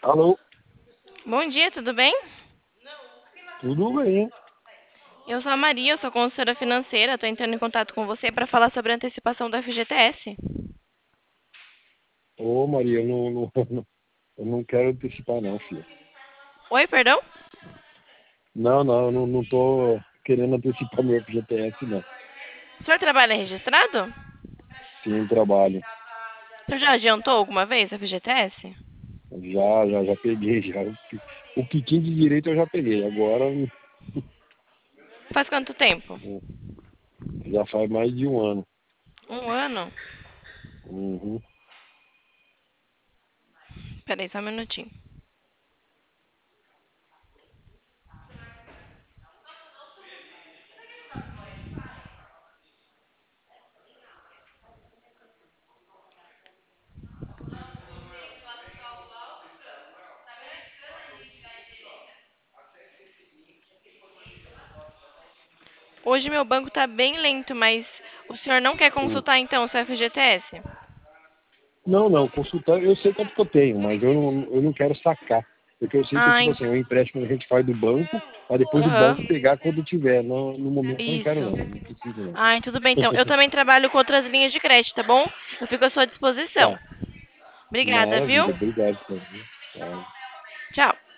Alô, Bom dia, tudo bem? tudo bem? Eu sou a Maria, eu sou consultora financeira, estou entrando em contato com você para falar sobre a antecipação do FGTS. Ô, Maria, eu não quero antecipar, não, filha. Oi, perdão? Eu não tô querendo antecipar meu FGTS, não. O senhor trabalha registrado? Sim, trabalho. O senhor já adiantou alguma vez o FGTS? Já peguei, já. O Piquim de direito eu já peguei. Agora Faz quanto tempo? já faz mais de um ano. Um ano? Uhum. Peraí, só um minutinho. Hoje meu banco está bem lento, mas o senhor não quer Sim. consultar então o seu FGTS? Consultar, eu sei quanto que eu tenho, mas eu não quero sacar. Porque eu sei que, Ah, tipo assim, é um empréstimo que a gente faz do banco, para depois o aham. banco pegar quando tiver. No momento eu não quero, Isso. não. Não preciso, não. Ai, tudo bem então. Eu também trabalho com outras linhas de crédito, tá bom? Eu fico à sua disposição. Tá. Obrigada, viu? Maravilha, obrigado, senhor. Tá. Tchau.